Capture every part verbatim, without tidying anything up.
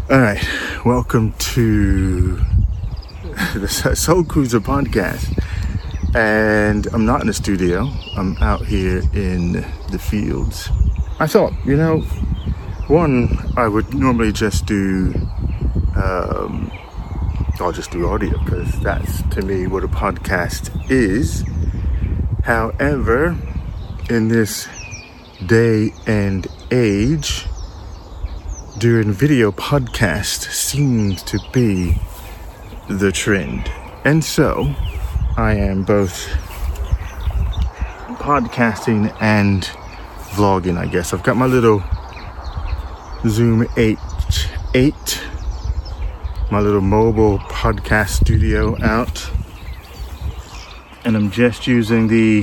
All right, welcome to the Soul Cruiser podcast. And I'm not in the studio, I'm out here in the fields. I thought, you know, one, I would normally just do, um, I'll just do audio because that's to me what a podcast is. However, in this day and age, doing video podcast seems to be the trend. And so I am both podcasting and vlogging, I guess. I've got my little Zoom H eight, my little mobile podcast studio out. And I'm just using the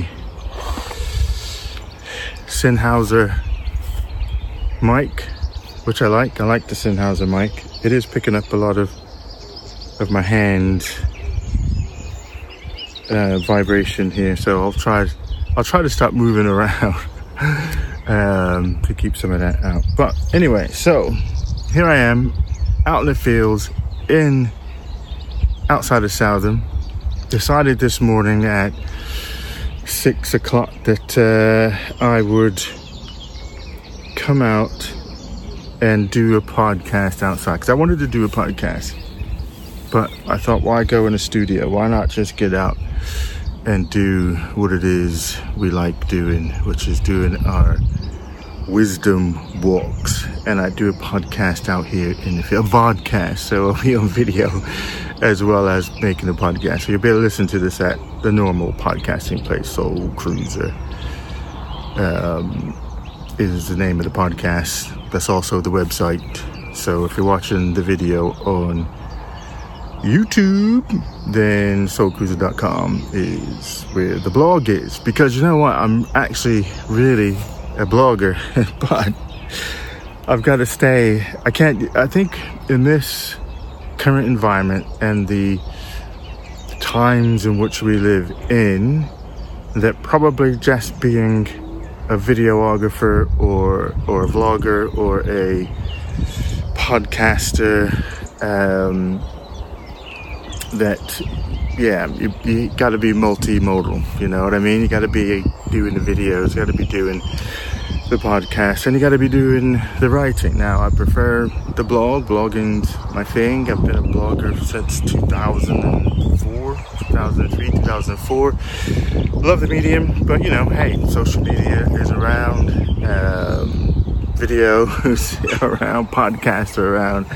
Sennheiser mic, which I like. I like the Sennheiser mic. It is picking up a lot of of my hand uh, vibration here, so I'll try. I'll try to stop moving around um, to keep some of that out. But anyway, so here I am, out in the fields, in outside of Southam. Decided this morning at six o'clock that uh, I would come out and do a podcast outside, because I wanted to do a podcast, but I thought, why go in a studio? Why not just get out and do what it is we like doing, which is doing our wisdom walks. And I do a podcast out here in the field, a vodcast, so I'll be on video as well as making a podcast. So you'll be able to listen to this at the normal podcasting place. Soul Cruiser um, is the name of the podcast. That's also the website. So if you're watching the video on YouTube, then soul cruiser dot com is where the blog is. Because you know what? I'm actually really a blogger, but I've got to stay. I can't, I think in this current environment and the times in which we live in, that probably just being a videographer or or a vlogger or a podcaster, um, that yeah, you, you got to be multimodal. You know what I mean? You got to be doing the videos, you got to be doing the podcast, and you got to be doing the writing. Now, I prefer the blog. Blogging's my thing. I've been a blogger since two thousand four, two thousand three, two thousand four. Love the medium, but you know, hey, social media is around, um, video is around, podcasts are around,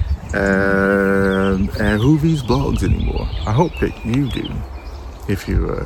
um, and who reads blogs anymore? I hope that you do, if you uh,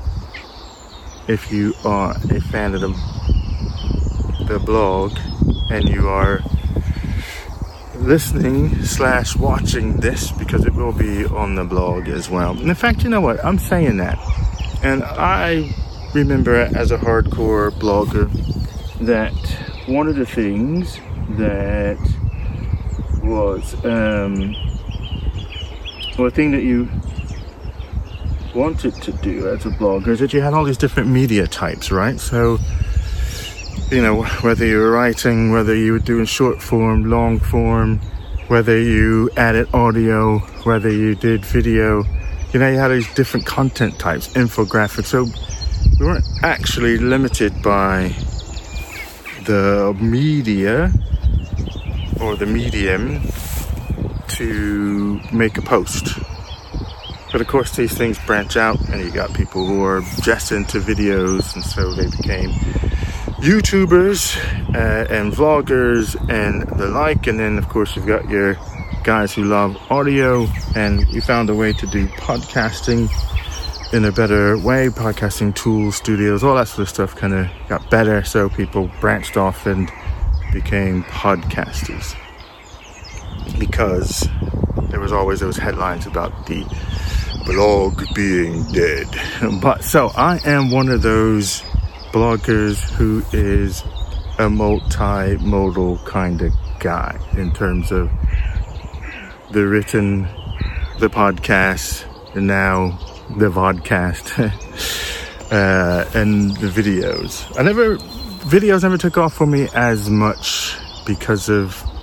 if you are a fan of the the blog and you are listening slash watching this, because it will be on the blog as well. And in fact, you know what? I'm saying that, and I remember as a hardcore blogger that one of the things that was um, well, the thing that you wanted to do as a blogger is that you had all these different media types, right? So, you know, whether you were writing, whether you were doing short form, long form, whether you added audio, whether you did video, you know, you had these different content types, infographics. So we weren't actually limited by the media or the medium to make a post. But of course, these things branch out, and you got people who are just into videos, and so they became YouTubers uh, and vloggers and the like. And then of course you've got your guys who love audio, and we found a way to do podcasting in a better way. Podcasting tools, studios, all that sort of stuff kind of got better, so people branched off and became podcasters, because there was always those headlines about the blog being dead. But so I am one of those bloggers who is a multimodal kind of guy in terms of the written, the podcast, and now the vodcast, uh, and the videos. I never, videos never took off for me as much because of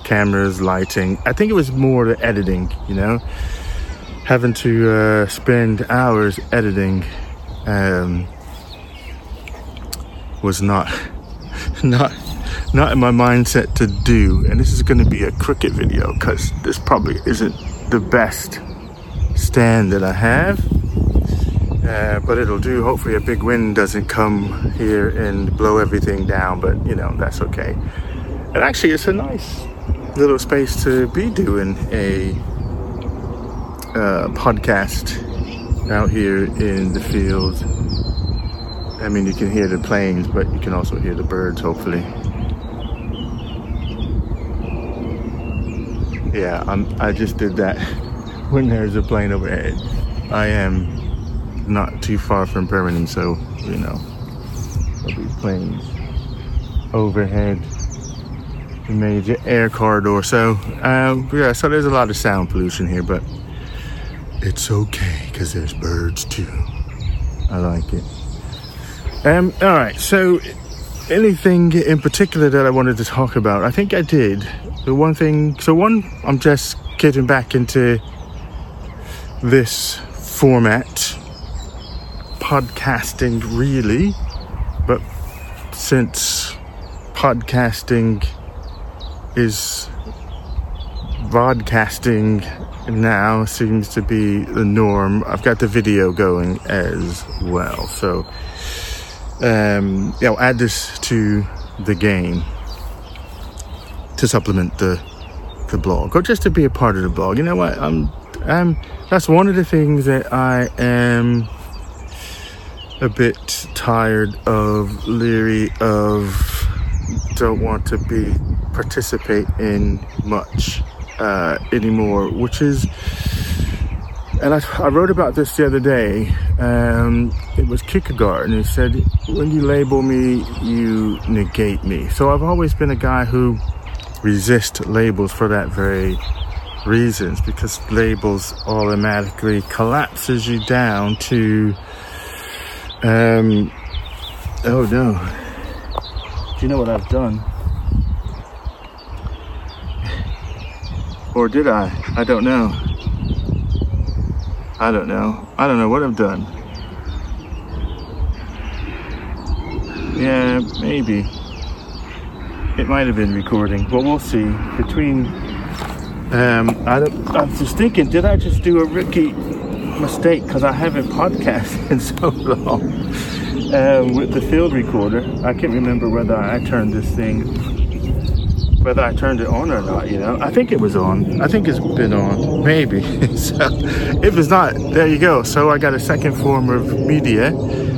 cameras, lighting. I think it was more the editing, you know, having to uh, spend hours editing um, was not not not in my mindset to do. And this is going to be a cricket video because this probably isn't the best stand that I have, uh, but it'll do. Hopefully a big wind doesn't come here and blow everything down, but you know, that's okay. And actually it's a nice little space to be doing a uh, podcast out here in the field. I mean, you can hear the planes, but you can also hear the birds, hopefully. Yeah, I'm, I just did that when there's a plane overhead. I am not too far from Birmingham, so, you know, there'll be planes overhead, the major air corridor. So, um, yeah, so there's a lot of sound pollution here, but it's okay because there's birds too. I like it. Um, all right, so anything in particular that I wanted to talk about? I think I did. The one thing, so one, I'm just getting back into this format, podcasting really, but since podcasting is vodcasting now seems to be the norm, I've got the video going as well. So um yeah, I'll add this to the game to supplement the the blog, or just to be a part of the blog. You know what, I'm I'm that's one of the things that I am a bit tired of, leery of, don't want to be participate in much uh anymore, which is, and I, I wrote about this the other day. Um, it was Kierkegaard, and he said, when you label me, you negate me. So I've always been a guy who resists labels for that very reasons, because labels automatically collapses you down to, um, oh no, do you know what I've done? Or did I? I don't know. I don't know. I don't know what I've done. Yeah, maybe. It might have been recording, but we'll see. Between, um, I don't, I was just thinking, did I just do a rookie mistake? Because I haven't podcasted in so long um, with the field recorder. I can't remember whether I turned this thing, whether I turned it on or not, you know. I think it was on. I think it's been on, maybe. So if it's not, there you go. So I got a second form of media.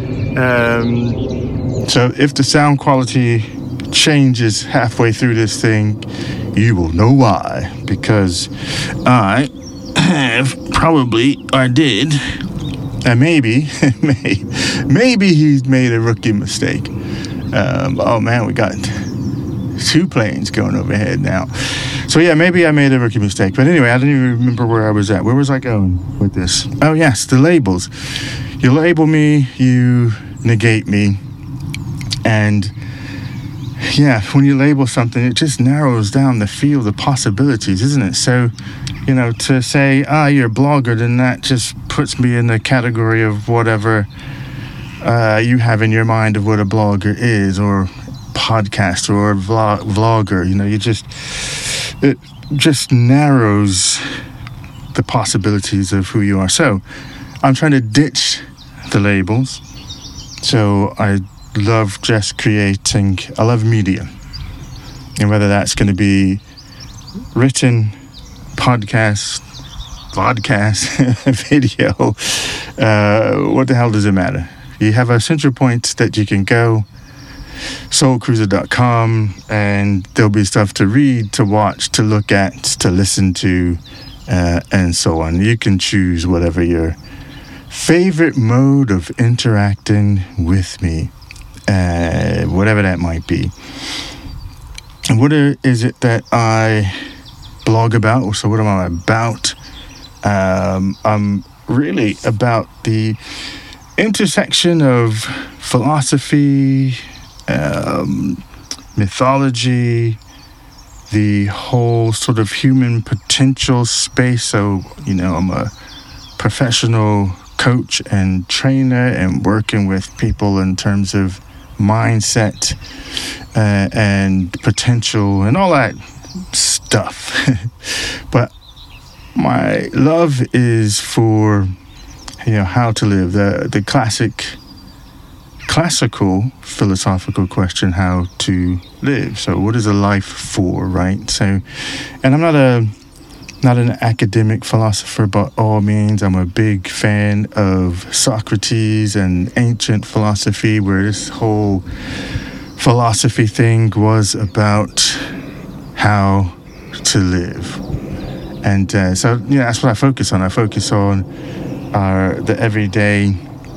Um, so if the sound quality changes halfway through this thing, you will know why. Because I have probably, or did, and maybe, maybe he's made a rookie mistake. Um, oh man, we got two planes going overhead now. So yeah, maybe I made a rookie mistake. But anyway, I don't even remember where I was at. Where was I going with this? Oh yes, the labels. You label me, you negate me. And yeah, when you label something, it just narrows down the field of possibilities, isn't it? So, you know, to say, ah, you're a blogger, then that just puts me in the category of whatever uh, you have in your mind of what a blogger is, or podcaster, or vlog- vlogger. You know, you just, it just narrows the possibilities of who you are. So I'm trying to ditch the labels. So I love just creating, I love media. And whether that's going to be written, podcast, vodcast, video, uh, what the hell does it matter? You have a central point that you can go, soul cruiser dot com, and there'll be stuff to read, to watch, to look at, to listen to, uh, and so on. You can choose whatever your favorite mode of interacting with me, uh, whatever that might be. And what is it that I blog about? So what am I about? Um, I'm really about the intersection of philosophy, um, mythology, the whole sort of human potential space. So, you know, I'm a professional coach and trainer and working with people in terms of mindset uh, and potential and all that stuff. But my love is for, you know, how to live, the the classic classical philosophical question, how to live. So what is a life for, right? So, and I'm not a not an academic philosopher by all means. I'm a big fan of Socrates and ancient philosophy, where this whole philosophy thing was about how to live. And uh, so, yeah, that's what I focus on. I focus on our the everyday,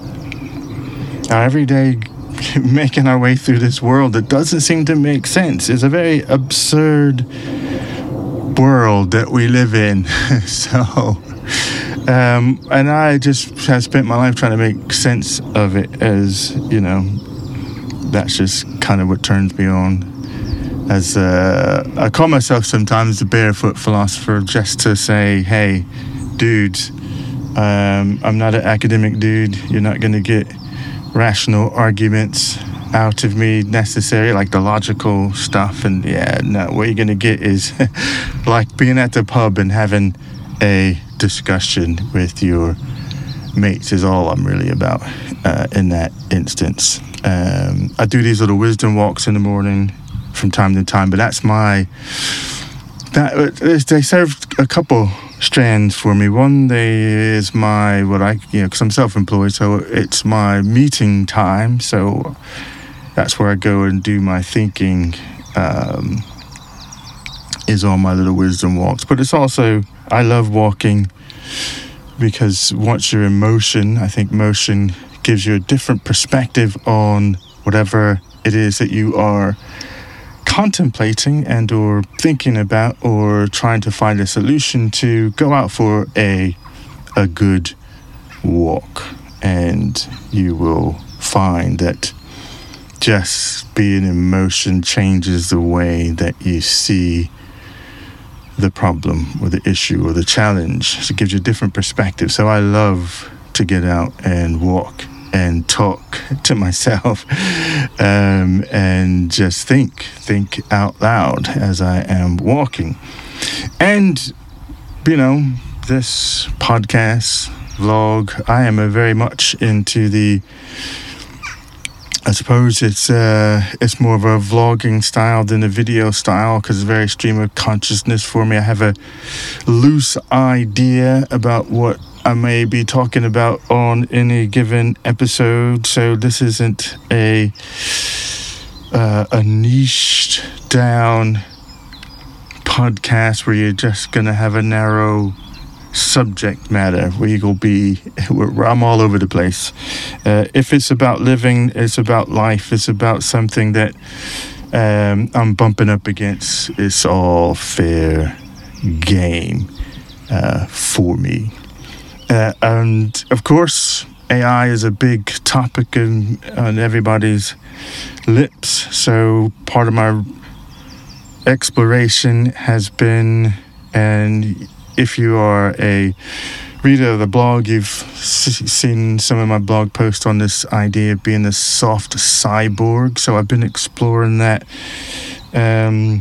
our everyday making our way through this world that doesn't seem to make sense. It's a very absurd world that we live in. So, um, and I just have spent my life trying to make sense of it, as, you know, that's just kind of what turns me on. As uh, I call myself sometimes the barefoot philosopher, just to say, hey, dude, um, I'm not an academic dude. You're not going to get rational arguments out of me necessarily, like the logical stuff. And yeah, no, what you're going to get is like being at the pub and having a discussion with your mates is all I'm really about uh, in that instance. Um, I do these little wisdom walks in the morning from time to time, but that's my that they serve a couple strands for me. One, they is my what I you know because I'm self-employed, so it's my meeting time. So that's where I go and do my thinking. Um, is on my little wisdom walks, but it's also I love walking because once you're in motion, I think motion gives you a different perspective on whatever it is that you are contemplating and or thinking about or trying to find a solution to. Go out for a a good walk, and you will find that just being in motion changes the way that you see the problem or the issue or the challenge. So it gives you a different perspective. So I love to get out and walk and talk to myself um, and just think, think out loud as I am walking. And, you know, this podcast, vlog, I am a very much into the, I suppose it's uh, it's more of a vlogging style than a video style, because it's very stream of consciousness for me. I have a loose idea about what I may be talking about on any given episode, so this isn't a uh, a niched down podcast where you're just gonna have a narrow subject matter where you will be where I'm all over the place. Uh, if it's about living, it's about life, it's about something that um, I'm bumping up against, it's all fair game uh, for me. Uh, and of course, A I is a big topic in, on everybody's lips. So part of my exploration has been, and if you are a reader of the blog, you've s- seen some of my blog posts on this idea of being a soft cyborg. So I've been exploring that. Um,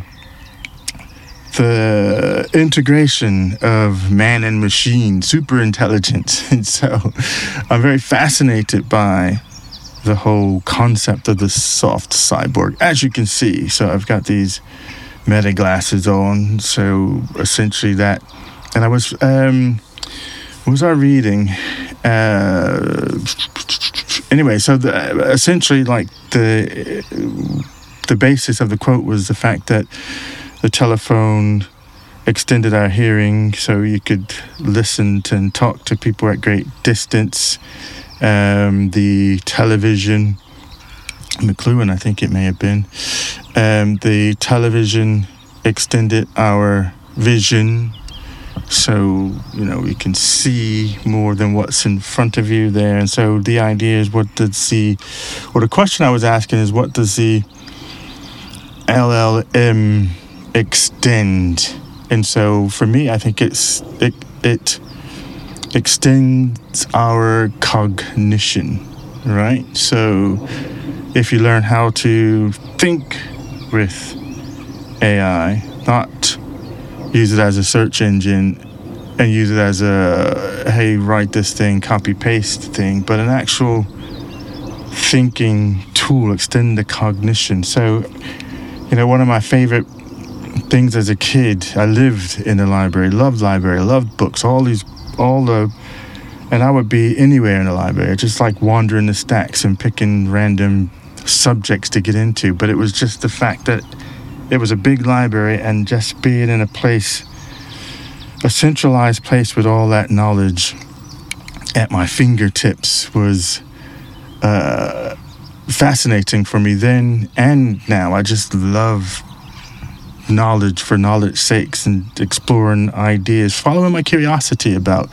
the integration of man and machine, super intelligence. And so I'm very fascinated by the whole concept of the soft cyborg, as you can see. So I've got these meta glasses on. So essentially that, and I was, um, what was I reading? Uh, anyway, so the, essentially like the, the basis of the quote was the fact that the telephone extended our hearing, so you could listen to and talk to people at great distance. Um, the television, McLuhan, I think it may have been, um, the television extended our vision, so, you know, you can see more than what's in front of you there. And so the idea is, what does the, or the question I was asking is, what does the L L M extend. And so for me, I think it's it it extends our cognition, right? So if you learn how to think with A I, not use it as a search engine and use it as a, hey, write this thing, copy paste thing, but an actual thinking tool, extend the cognition. So, you know, one of my favorite things as a kid, I lived in the library, loved library, loved books, all these, all the, and I would be anywhere in the library, just like wandering the stacks and picking random subjects to get into. But it was just the fact that it was a big library, and just being in a place, a centralized place with all that knowledge at my fingertips was uh, fascinating for me then and now. I just love knowledge for knowledge's sakes and exploring ideas, following my curiosity about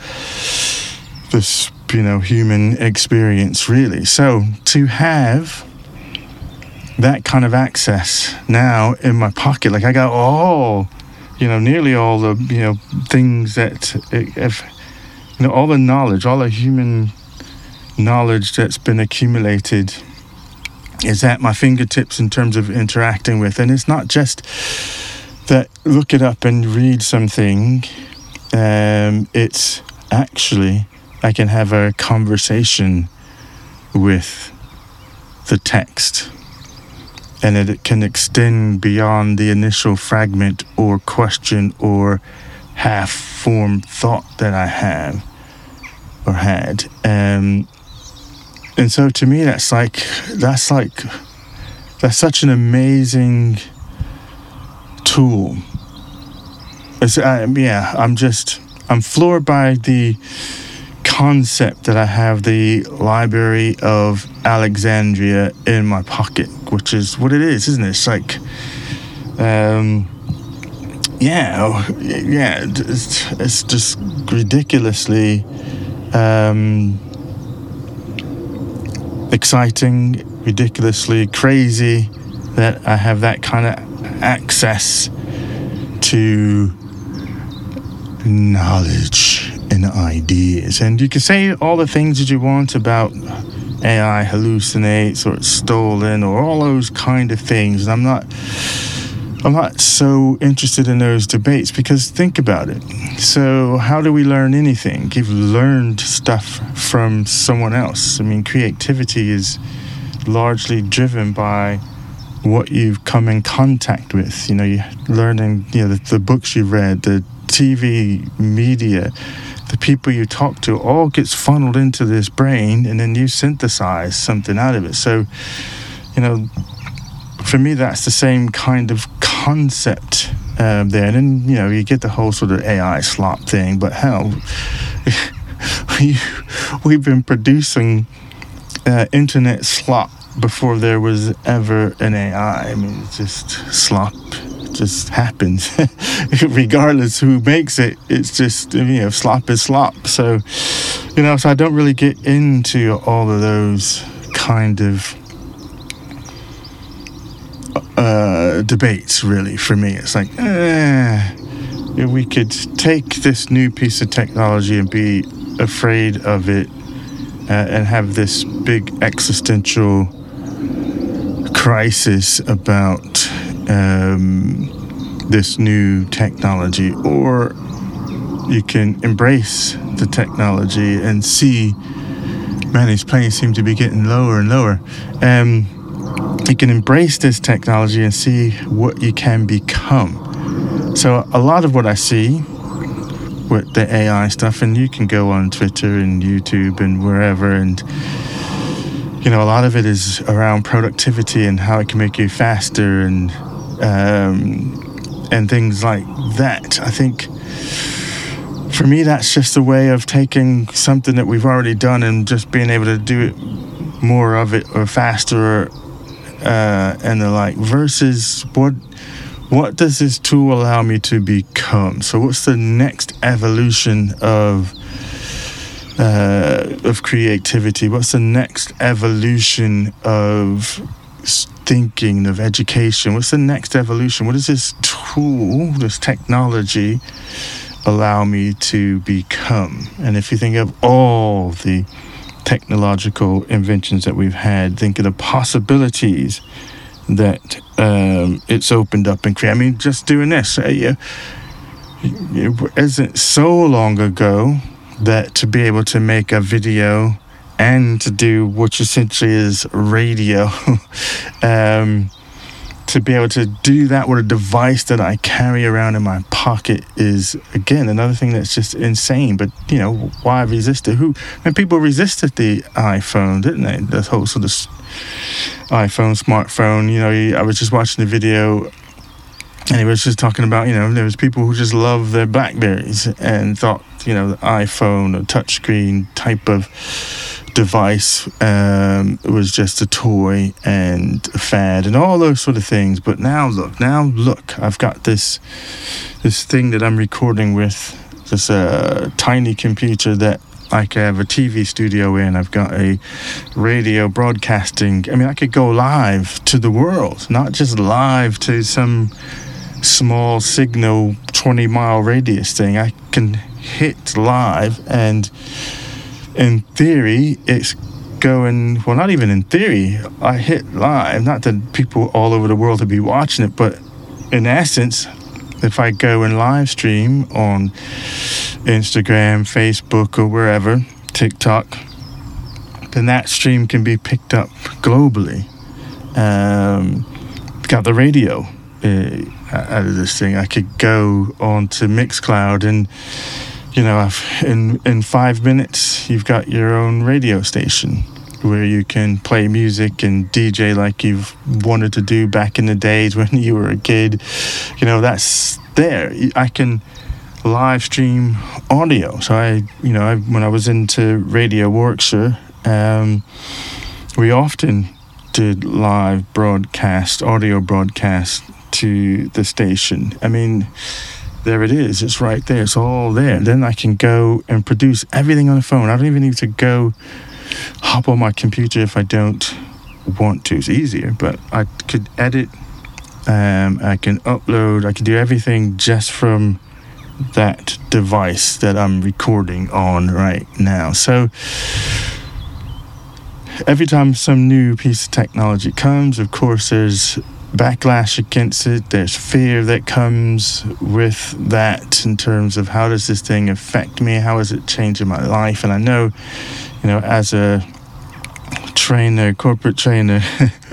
this, you know, human experience, really. So to have that kind of access now in my pocket, like I got all, you know, nearly all the, you know, things that, if, you know, all the knowledge, all the human knowledge that's been accumulated is at my fingertips in terms of interacting with. And it's not just that look it up and read something. Um, it's actually, I can have a conversation with the text. And it can extend beyond the initial fragment or question or half-formed thought that I have or had. Um, and so to me, that's like, that's like, that's such an amazing tool. It's, I, yeah, I'm just, I'm floored by the concept that I have the Library of Alexandria in my pocket, which is what it is, isn't it? It's like, um, yeah, yeah, it's, it's just ridiculously um, exciting, ridiculously crazy that I have that kind of access to knowledge and ideas. And you can say all the things that you want about A I hallucinates or it's stolen or all those kind of things. And I'm not I'm not so interested in those debates, because think about it. So how do we learn anything? You've learned stuff from someone else. I mean, creativity is largely driven by what you've come in contact with. You know, you're learning, you know, the, the books you've read, the T V media, the people you talk to, all gets funneled into this brain, and then you synthesize something out of it. So, you know, for me, that's the same kind of concept um, there. And then, you know, you get the whole sort of A I slop thing, but hell, we, we've been producing uh, internet slop before there was ever an A I. I mean, it's just slop. Just happens regardless who makes it. It's just, you know, slop is slop. So, you know, so I don't really get into all of those kind of uh debates, really. For me, it's like, eh, we could take this new piece of technology and be afraid of it uh, and have this big existential crisis about Um, this new technology, or you can embrace the technology and see, man, these planes seem to be getting lower and lower. Um, you can embrace this technology and see what you can become. So a lot of what I see with the A I stuff, and you can go on Twitter and YouTube and wherever, and you know, a lot of it is around productivity and how it can make you faster and Um, and things like that. I think for me, that's just a way of taking something that we've already done and just being able to do it, more of it, or faster, uh, and the like, versus what what does this tool allow me to become? So what's the next evolution of uh, of creativity? What's the next evolution of thinking, of education? What's the next evolution? What does this tool, this technology, allow me to become? And if you think of all the technological inventions that we've had, think of the possibilities that um, it's opened up and created. I mean, just doing this, uh, you, it isn't so long ago that to be able to make a video and to do what essentially is radio, um, to be able to do that with a device that I carry around in my pocket is, again, another thing that's just insane. But, you know, why resist it? Who, and people resisted the iPhone, didn't they? The whole sort of iPhone, smartphone. You know, I was just watching the video and he was just talking about, you know, there was people who just love their Blackberries and thought, you know, the iPhone, a touchscreen type of device um, was just a toy and a fad and all those sort of things. But now look, now look, I've got this this thing that I'm recording with, this uh, tiny computer that I can have a T V studio in. I've got a radio broadcasting. I mean, I could go live to the world, not just live to some small signal twenty mile radius thing. I can hit live, and in theory it's going, well, not even in theory, I hit live, not that people all over the world would be watching it, but in essence, if I go and live stream on Instagram, Facebook, or wherever, TikTok, then that stream can be picked up globally. Um, got the radio uh, out of this thing. I could go on to Mixcloud and, you know, I've, in, in five minutes, you've got your own radio station where you can play music and D J like you've wanted to do back in the days when you were a kid. You know, that's there. I can live stream audio. So I, you know, I, when I was into Radio Warwickshire, um, we often did live broadcast, audio broadcast to the station. I mean, there it is. It's right there. It's all there. Then I can go and produce everything on the phone. I don't even need to go hop on my computer if I don't want to. It's easier, but I could edit. Um, I can upload. I can do everything just from that device that I'm recording on right now. So every time some new piece of technology comes, of course, there's backlash against it. There's fear that comes with that in terms of how does this thing affect me? How is it changing my life? And I know, you know, as a trainer, corporate trainer,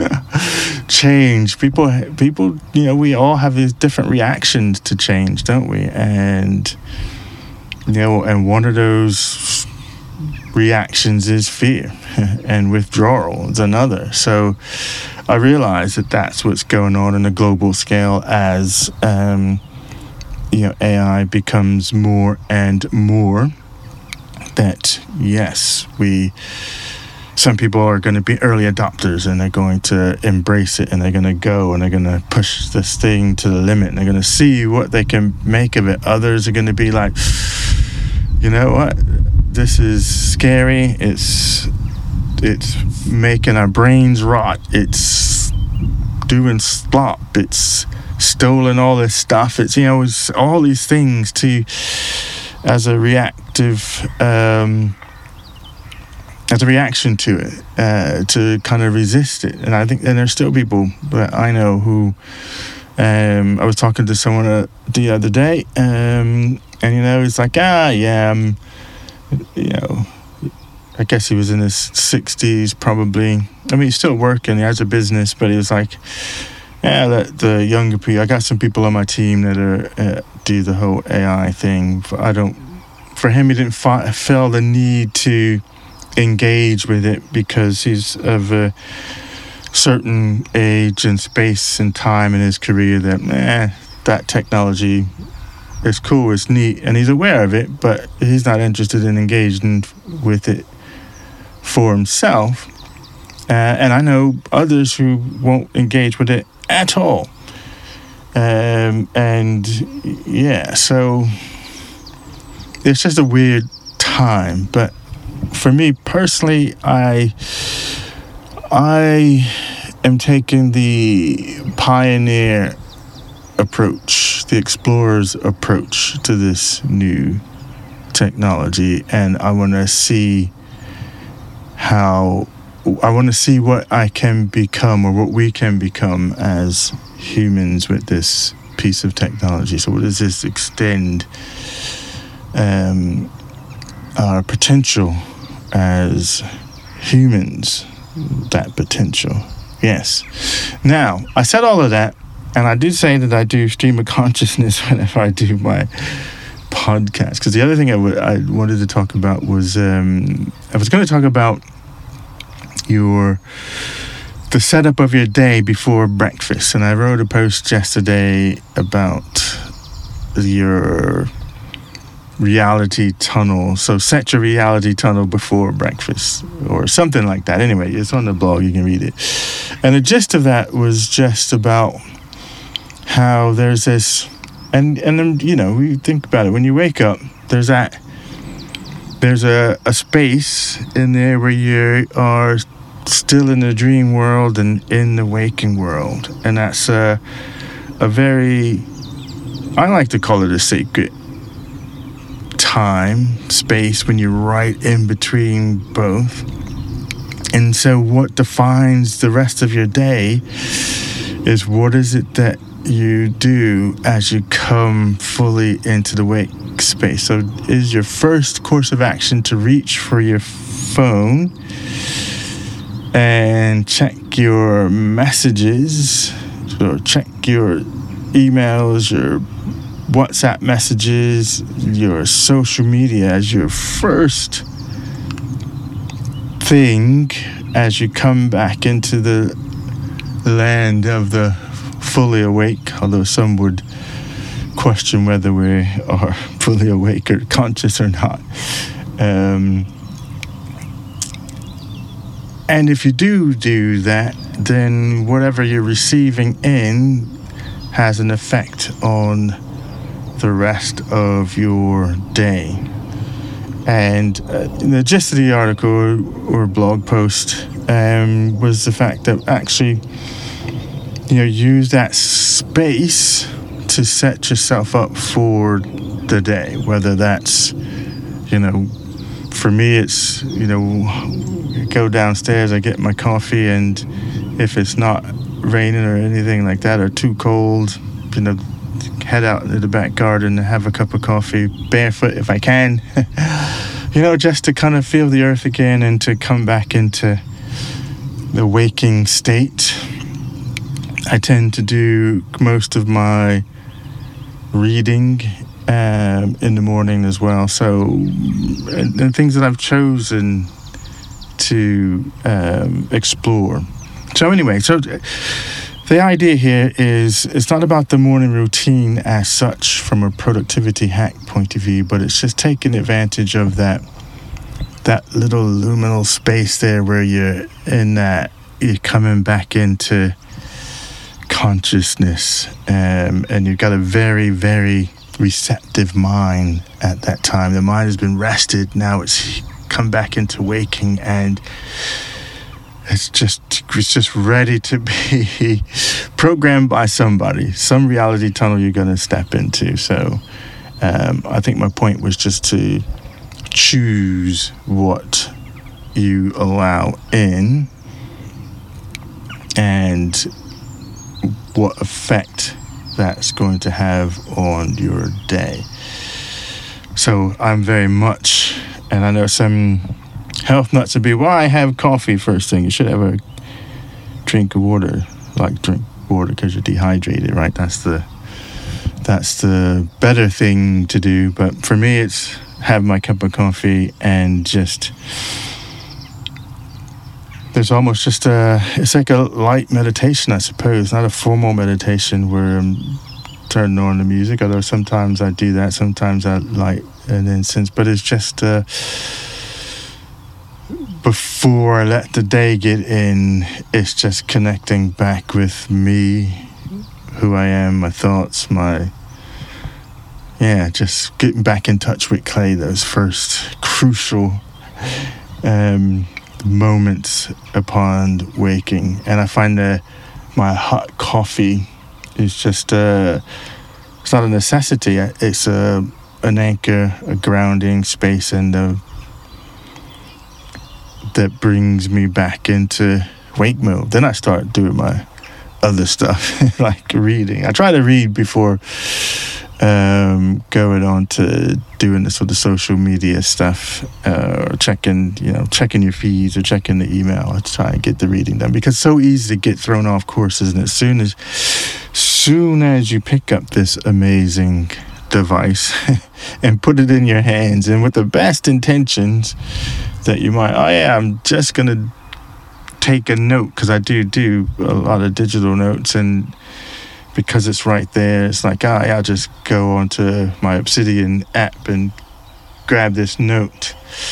change, people, people, you know, we all have these different reactions to change, don't we? And, you know, and one of those reactions is fear, and withdrawal is another. So I realize that that's what's going on on a global scale as, um, you know, A I becomes more and more. That, yes, we, some people are going to be early adopters and they're going to embrace it and they're going to go and they're going to push this thing to the limit and they're going to see what they can make of it. Others are going to be like, you know what, this is scary. It's, it's making our brains rot. It's doing slop. It's stolen all this stuff. It's, you know, it's all these things to, as a reactive, um, as a reaction to it, uh, to kind of resist it. And I think, and there's still people that I know who, um, I was talking to someone uh, the other day, um, and, you know, he's like, ah, yeah, um, you know, I guess he was in his sixties probably. I mean, he's still working, he has a business, but he was like, yeah, the, the younger people, I got some people on my team that are, uh, do the whole A I thing. I don't, for him, he didn't fi- feel the need to engage with it because he's of a certain age and space and time in his career that, eh, that technology is cool, it's neat, and he's aware of it, but he's not interested in engaging with it for himself. Uh, and I know others who won't engage with it at all. Um, and yeah, so it's just a weird time. But for me personally, I I am taking the pioneer approach, the explorer's approach to this new technology, and I want to see how I want to see what I can become, or what we can become as humans with this piece of technology. So what does this extend um, our potential as humans, that potential? Yes. Now, I said all of that, and I did say that I do stream of consciousness whenever I do my podcast, because the other thing I, w- I wanted to talk about was um, I was going to talk about your the setup of your day before breakfast, and I wrote a post yesterday about your reality tunnel. So set your reality tunnel before breakfast, or something like that. Anyway, it's on the blog, you can read it. And the gist of that was just about how there's this, and and then, you know, we think about it, when you wake up, there's that there's a, a space in there where you are still in the dream world and in the waking world, and that's a a very, I like to call it a sacred time, space, when you're right in between both. And so what defines the rest of your day is what is it that you do as you come fully into the wake space. So is your first course of action to reach for your phone and check your messages, or check your emails, your WhatsApp messages, your social media as your first thing as you come back into the land of the fully awake, although some would question whether we are fully awake or conscious or not. Um, and if you do do that, then whatever you're receiving in has an effect on the rest of your day. And uh, the gist of the article or, or blog post um, was the fact that actually, you know, use that space to set yourself up for the day. Whether that's, you know, for me, it's, you know, go downstairs, I get my coffee, and if it's not raining or anything like that, or too cold, you know, head out into the back garden and have a cup of coffee, barefoot if I can, you know, just to kind of feel the earth again and to come back into the waking state. I tend to do most of my reading um, in the morning as well. So, and, and things that I've chosen to um, explore. So anyway, so the idea here is it's not about the morning routine as such from a productivity hack point of view, but it's just taking advantage of that that little luminal space there where you're in that, you're coming back into consciousness, um, and you've got a very, very receptive mind at that time. The mind has been rested, now it's come back into waking, and it's just it's just ready to be programmed by somebody, some reality tunnel you're going to step into. So um, I think my point was just to choose what you allow in and what effect that's going to have on your day. So I'm very much, and I know some health nuts would be, well, I have coffee first thing. You should have a drink of water, like drink water because you're dehydrated, right? That's the that's the better thing to do. But for me, it's have my cup of coffee and just, there's almost just a, it's like a light meditation, I suppose, not a formal meditation where I'm turning on the music, although sometimes I do that, sometimes I light an incense, but it's just uh, before I let the day get in, it's just connecting back with me, who I am, my thoughts, my, yeah, just getting back in touch with Clay, those first crucial um, moments upon waking, and I find that my hot coffee is just a, it's not a necessity, it's a an anchor, a grounding space, and a, that brings me back into wake mode. Then I start doing my other stuff, like reading. I try to read before um, going on to doing the sort of social media stuff, uh, or checking, you know, checking your feeds or checking the email. I try and get the reading done, because it's so easy to get thrown off course, isn't it? As soon as, soon as you pick up this amazing device and put it in your hands, and with the best intentions that you might, oh yeah, I'm just gonna take a note, because I do do a lot of digital notes, and because it's right there, it's like, ah, yeah, I'll just go onto my Obsidian app and grab this note.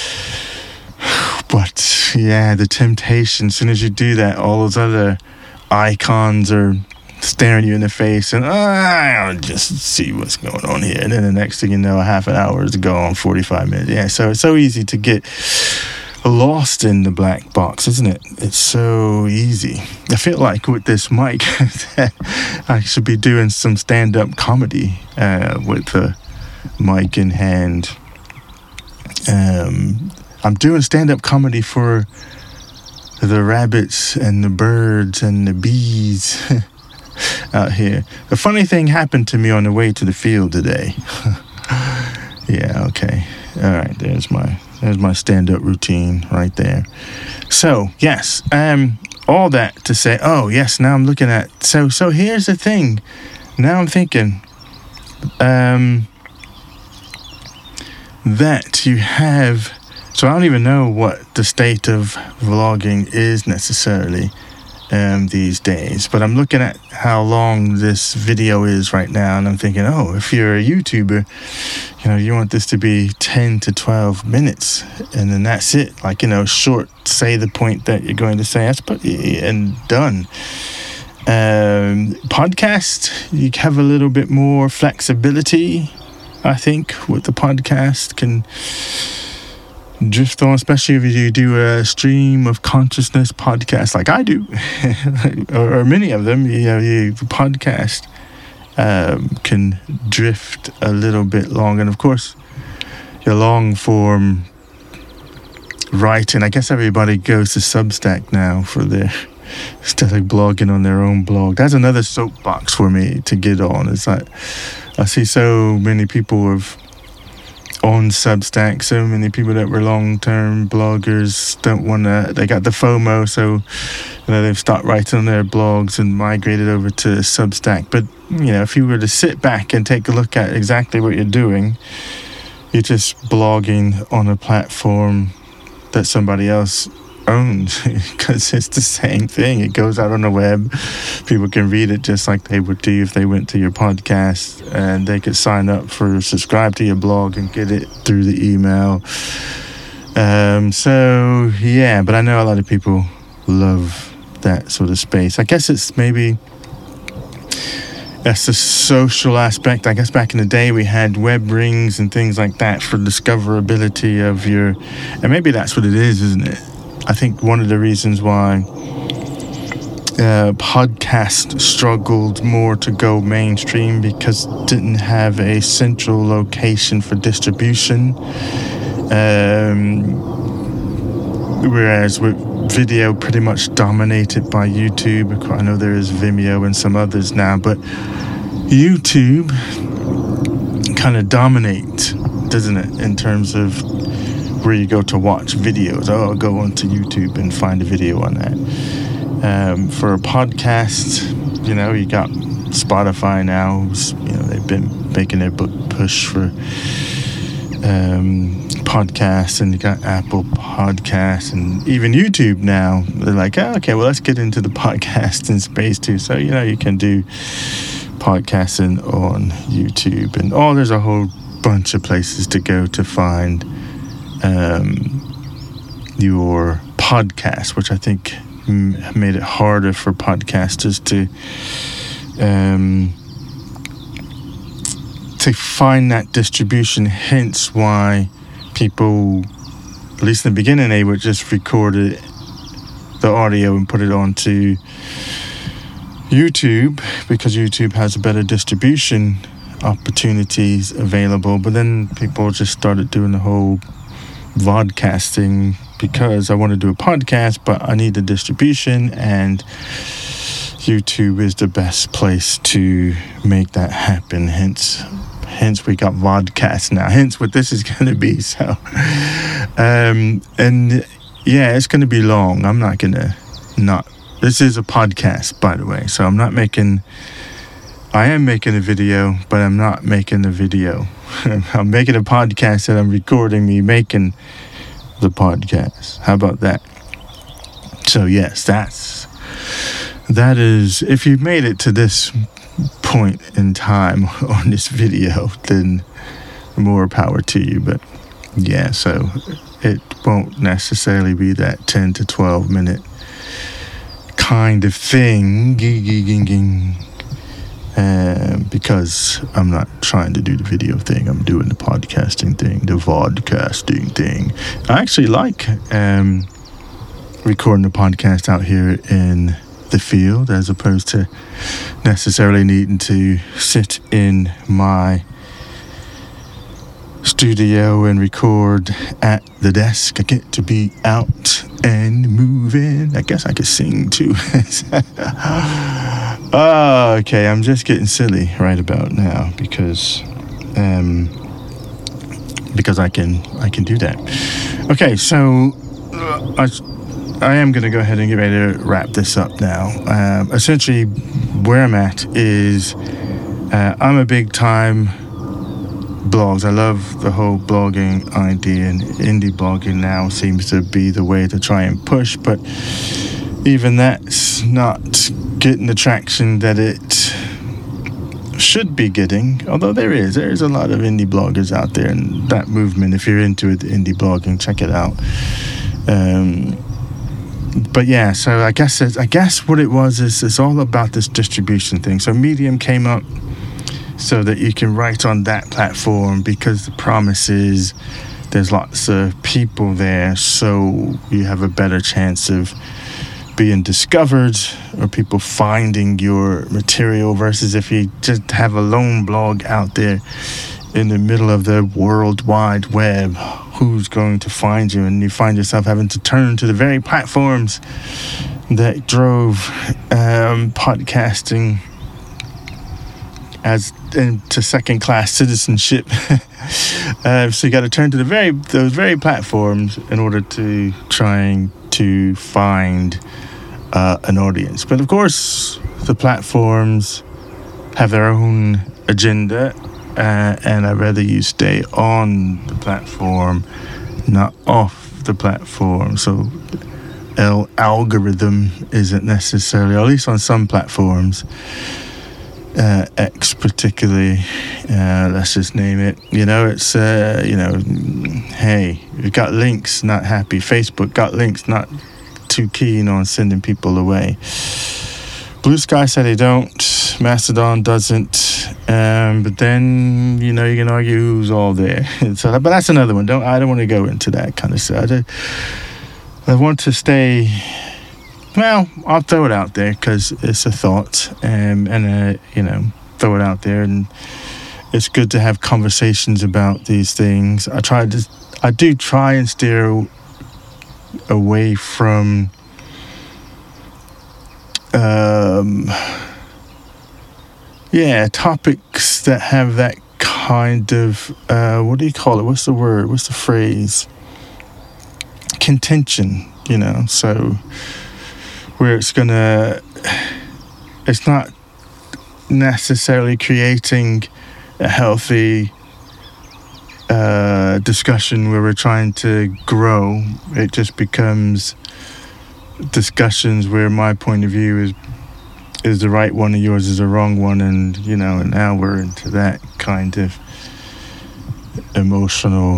But yeah, the temptation, as soon as you do that, all those other icons are staring you in the face, and ah, I'll just see what's going on here. And then the next thing you know, a half an hour is gone, forty-five minutes. Yeah, so it's so easy to get lost in the black box, isn't it? It's so easy. I feel like with this mic, I should be doing some stand-up comedy uh, with the mic in hand. Um, I'm doing stand-up comedy for the rabbits and the birds and the bees out here. The funny thing happened to me on the way to the field today. Yeah, okay. All right, there's my there's my stand-up routine right there. So, yes, um, all that to say, oh, yes, now I'm looking at, so so here's the thing. Now I'm thinking um, that you have, so I don't even know what the state of vlogging is necessarily um, these days, but I'm looking at how long this video is right now, and I'm thinking, oh, if you're a YouTuber, you know, you want this to be ten to twelve minutes, and then that's it. Like, you know, short, say the point that you're going to say, that's and done. Um, podcast, you have a little bit more flexibility, I think, with the podcast. Can drift on, especially if you do a stream of consciousness podcast like I do, or, or many of them. You know, you, the podcast um, can drift a little bit long, and of course, your long form writing. I guess everybody goes to Substack now for their instead of blogging on their own blog. That's another soapbox for me to get on. It's like I see so many people have on Substack, so many people that were long-term bloggers don't want to, they got the FOMO, so you know, they've stopped writing on their blogs and migrated over to Substack. But you know, if you were to sit back and take a look at exactly what you're doing, you're just blogging on a platform that somebody else owns, because it's the same thing. It goes out on the web, people can read it just like they would do if they went to your podcast, and they could sign up for subscribe to your blog and get it through the email. Um so yeah, but I know a lot of people love that sort of space. I guess it's maybe that's the social aspect. I guess back in the day we had web rings and things like that for discoverability of your, and maybe that's what it is, isn't it? I think one of the reasons why uh, podcast struggled more to go mainstream, because it didn't have a central location for distribution. Um, whereas with video pretty much dominated by YouTube. I know there is Vimeo and some others now, but YouTube kind of dominates, doesn't it, in terms of where you go to watch videos. Oh, I'll go onto YouTube and find a video on that. Um, for a podcast, you know, you got Spotify now. You know, they've been making their book push for um, podcasts, and you got Apple Podcasts, and even YouTube now. They're like, oh, okay, well, let's get into the podcasting space too. So, you know, you can do podcasting on YouTube, and oh, there's a whole bunch of places to go to find Um, your podcast, which I think m- made it harder for podcasters to um, to find that distribution. Hence why people at least in the beginning, they would just record it, the audio, and put it onto YouTube, because YouTube has a better distribution opportunities available. But then people just started doing the whole vodcasting, because I want to do a podcast, but I need the distribution, and YouTube is the best place to make that happen. Hence, hence we got vodcast now. Hence what this is going to be. So, um, and yeah, it's going to be long. I'm not going to not. This is a podcast, by the way. So I'm not making. I am making a video, but I'm not making a video. I'm making a podcast and I'm recording me making the podcast. How about that? So yes, that's that is, if you've made it to this point in time on this video, then more power to you. But yeah, so it won't necessarily be that ten to twelve minute kind of thing, uh, because I'm not trying to do the video thing. I'm doing the podcasting thing, the vodcasting thing. I actually like um, recording the podcast out here in the field, as opposed to necessarily needing to sit in my studio and record at the desk. I get to be out and moving. I guess I could sing too. Oh, okay, I'm just getting silly right about now, because um because I can I can do that. Okay, so uh, I I am going to go ahead and get ready to wrap this up now. Um, essentially, where I'm at is uh, I'm a big time blogs. I love the whole blogging idea, and indie blogging now seems to be the way to try and push, but even that's not getting the traction that it should be getting. Although there is, there is a lot of indie bloggers out there, and that movement, if you're into it, indie blogging, check it out. Um, but yeah, so I guess it's, I guess what it was is it's all about this distribution thing. So Medium came up so that you can write on that platform, because the promise is there's lots of people there, so you have a better chance of being discovered or people finding your material, versus if you just have a lone blog out there in the middle of the World Wide Web, who's going to find you? And you find yourself having to turn to the very platforms that drove um, podcasting as into second-class citizenship. uh, so you got to turn to the very those very platforms in order to trying to find uh, an audience. But of course, the platforms have their own agenda, uh, and I'd rather you stay on the platform, not off the platform. So L algorithm isn't necessarily, or at least on some platforms, Uh, X particularly, uh, let's just name it, you know, it's, uh, you know, hey, we got links, not happy. Facebook got links, not too keen on sending people away. Blue Sky said they don't, Mastodon doesn't, um, but then, you know, you can argue who's all there. So, but that's another one. Don't I don't want to go into that kind of stuff. I, I want to stay. Well, I'll throw it out there because it's a thought, um, and uh, you know, throw it out there, and it's good to have conversations about these things. I try to, I do try and steer away from, um, yeah, topics that have that kind of, uh, what do you call it? What's the word? What's the phrase? Contention, you know. So, where it's gonna, it's not necessarily creating a healthy uh, discussion where we're trying to grow. It just becomes discussions where my point of view is is the right one and yours is the wrong one, and you know, and now we're into that kind of emotional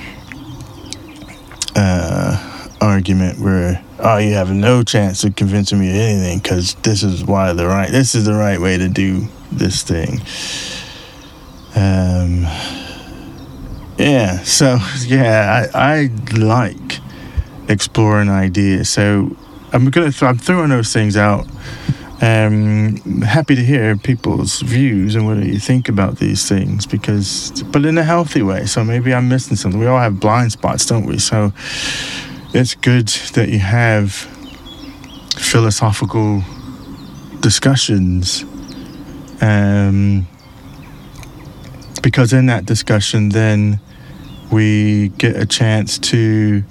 uh, argument where, oh, you have no chance of convincing me of anything because this is why the right, this is the right way to do this thing. Um, yeah, so yeah, I, I like exploring ideas. So I'm gonna th- I'm throwing those things out. Um, happy to hear people's views and what you think about these things, because, but in a healthy way. So maybe I'm missing something. We all have blind spots, don't we? So it's good that you have philosophical discussions, um, because in that discussion, then we get a chance to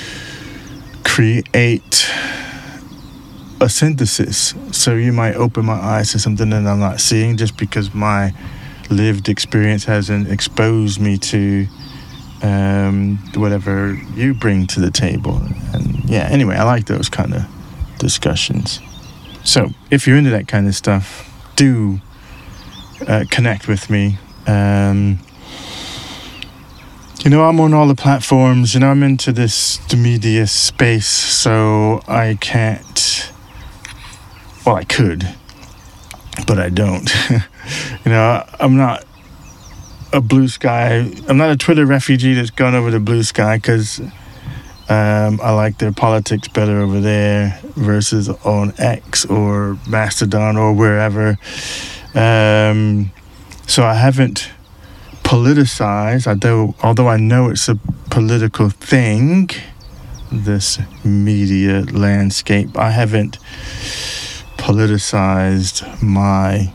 create a synthesis. So you might open my eyes to something that I'm not seeing, just because my lived experience hasn't exposed me to um, whatever you bring to the table. And yeah, anyway, I like those kind of discussions. So if you're into that kind of stuff, do uh, connect with me. Um, you know, I'm on all the platforms. You know, I'm into this media space, so I can't. Well, I could, but I don't. You know, I'm not a blue sky. I'm not a Twitter refugee that's gone over to blue sky, because um, I like their politics better over there versus on X or Mastodon or wherever. Um, so I haven't politicized, although, although I know it's a political thing, this media landscape. I haven't politicized my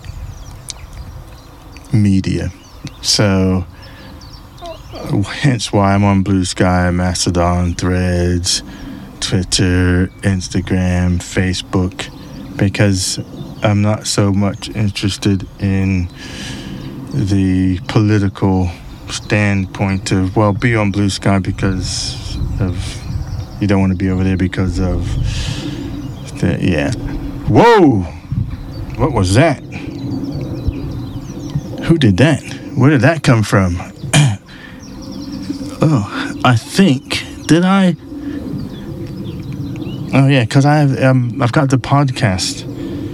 media, so hence why I'm on Blue Sky, Mastodon, Threads, Twitter, Instagram, Facebook, because I'm not so much interested in the political standpoint of, well, be on Blue Sky because of, you don't want to be over there because of the, yeah. Whoa! What was that? Who did that? Where did that come from? Oh, I think, did I? Oh yeah, because I have, um, I've got the podcast.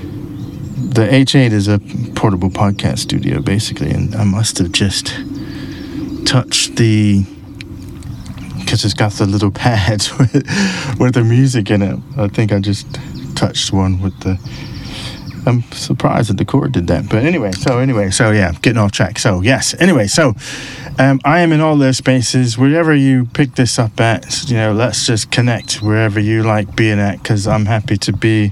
The H eight is a portable podcast studio, basically, and I must have just touched the, because it's got the little pads with, with the music in it. I think I just touched one with the, I'm surprised that the cord did that. But anyway, so anyway, so yeah, getting off track. So yes, anyway, so um, I am in all those spaces. Wherever you pick this up at, you know, let's just connect wherever you like being at, because I'm happy to be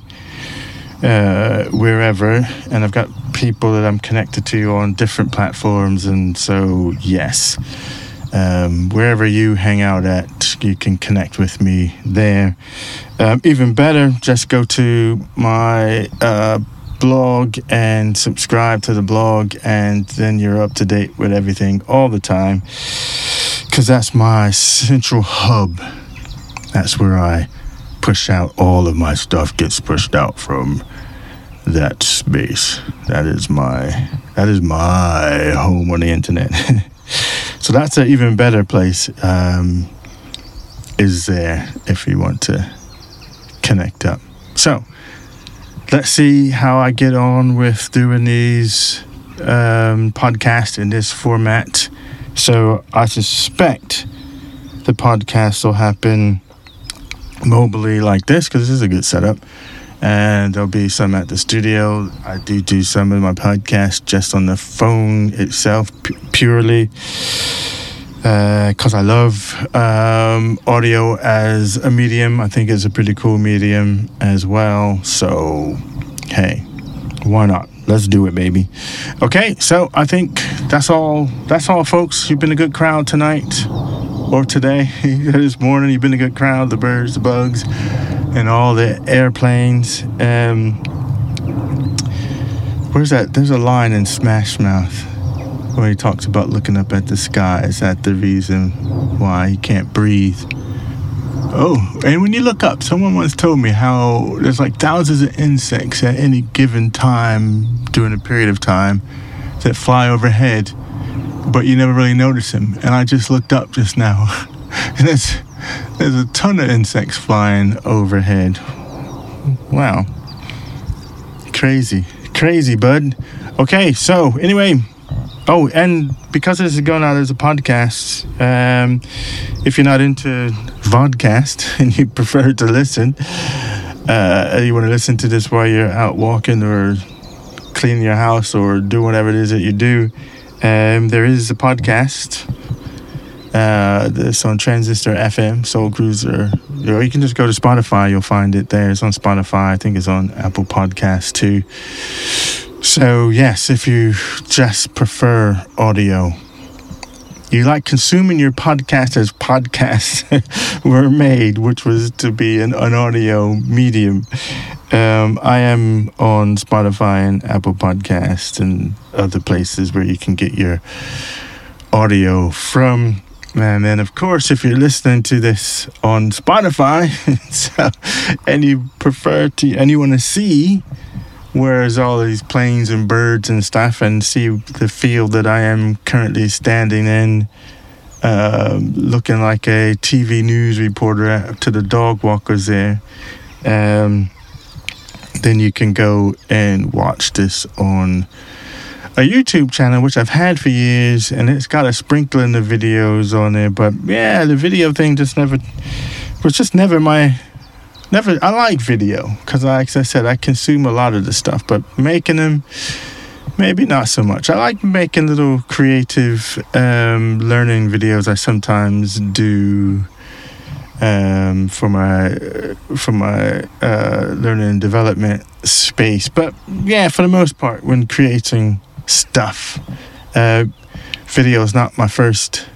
uh, wherever. And I've got people that I'm connected to on different platforms. And so, yes, um, wherever you hang out at, you can connect with me there. Um, even better, just go to my uh, blog and subscribe to the blog, and then you're up to date with everything all the time, because that's my central hub. That's where I push out all of my stuff, gets pushed out from that space. That is my that is my home on the internet. So that's an even better place, um, is there if you want to connect up. So let's see how I get on with doing these um, podcasts in this format. So I suspect the podcast will happen mobily like this, because this is a good setup, and there'll be some at the studio. I do do some of my podcasts just on the phone itself, pu- purely because uh, I love um, audio as a medium. I think it's a pretty cool medium as well. So, hey, why not? Let's do it, baby. Okay, so I think that's all. That's all, folks. You've been a good crowd tonight, or today, this morning. You've been a good crowd. The birds, the bugs, and all the airplanes. Um, where's that? There's a line in Smash Mouth where he talks about looking up at the sky. Is that the reason why he can't breathe? Oh, and when you look up, someone once told me how there's like thousands of insects at any given time during a period of time that fly overhead, but you never really notice them. And I just looked up just now, and there's, there's a ton of insects flying overhead. Wow. Crazy. Crazy, bud. Okay, so anyway, Oh, and because this is going out as a podcast, um, if you're not into vodcast and you prefer to listen, uh, you want to listen to this while you're out walking or cleaning your house or do whatever it is that you do, um, there is a podcast. Uh, it's on Transistor F M, Soul Cruiser. Or you can just go to Spotify. You'll find it there. It's on Spotify. I think it's on Apple Podcasts too. So yes, if you just prefer audio, you like consuming your podcast as podcasts were made, which was to be an, an audio medium. Um, I am on Spotify and Apple Podcasts and other places where you can get your audio from. And then, of course, if you're listening to this on Spotify, so, and you prefer to, and you want to see where's all these planes and birds and stuff, and see the field that I am currently standing in, uh, looking like a T V news reporter to the dog walkers there, um, then you can go and watch this on a YouTube channel, which I've had for years, and it's got a sprinkling of videos on there. But yeah, the video thing just never was just never my never. I like video because, like I said, I consume a lot of the stuff, but making them, maybe not so much. I like making little creative um, learning videos. I sometimes do um, for my for my uh, learning and development space. But yeah, for the most part, when creating stuff, uh, video is not my first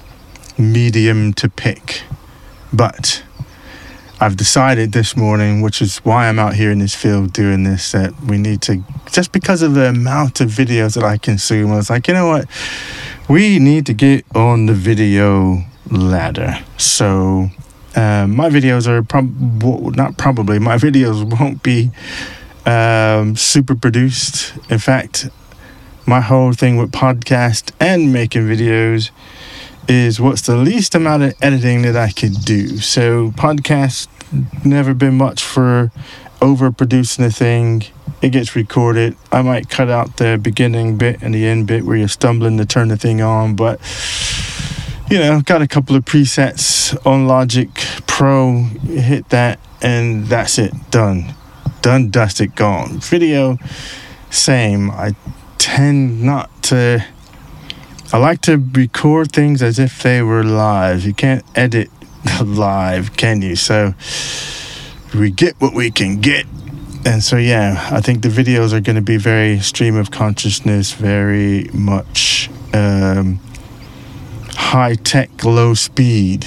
medium to pick, but I've decided this morning, which is why I'm out here in this field doing this, that we need to, just because of the amount of videos that I consume, I was like, you know what, we need to get on the video ladder. So uh, my videos are prob- not probably my videos won't be um, super produced. In fact, my whole thing with podcast and making videos is what's the least amount of editing that I could do. So podcast never been much for overproducing a thing. It gets recorded. I might cut out the beginning bit and the end bit where you're stumbling to turn the thing on, but you know, got a couple of presets on Logic Pro, hit that and that's it, done done dusted, gone. Video, same. I tend not to, I like to record things as if they were live. You can't edit live, can you? So we get what we can get. And so yeah, I think the videos are going to be very stream of consciousness, very much um, high tech, low speed.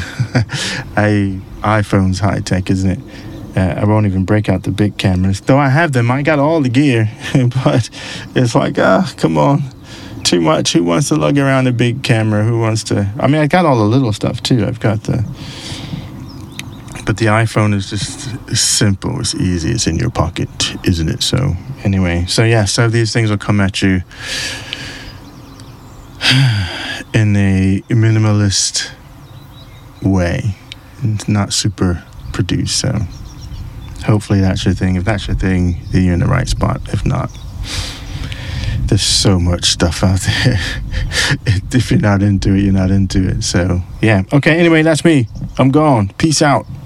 I iPhone's high tech, isn't it? Uh, I won't even break out the big cameras. Though I have them, I got all the gear. But it's like, ah, oh, come on. Too much. Who wants to lug around a big camera? Who wants to... I mean, I got all the little stuff, too. I've got the... But the iPhone is just simple. It's easy. It's in your pocket, isn't it? So, anyway. So, yeah. So, these things will come at you in a minimalist way. It's not super produced, so... Hopefully that's your thing. If that's your thing, then you're in the right spot. If not, there's so much stuff out there. If you're not into it, you're not into it. So, yeah. Okay, anyway, that's me. I'm gone. Peace out.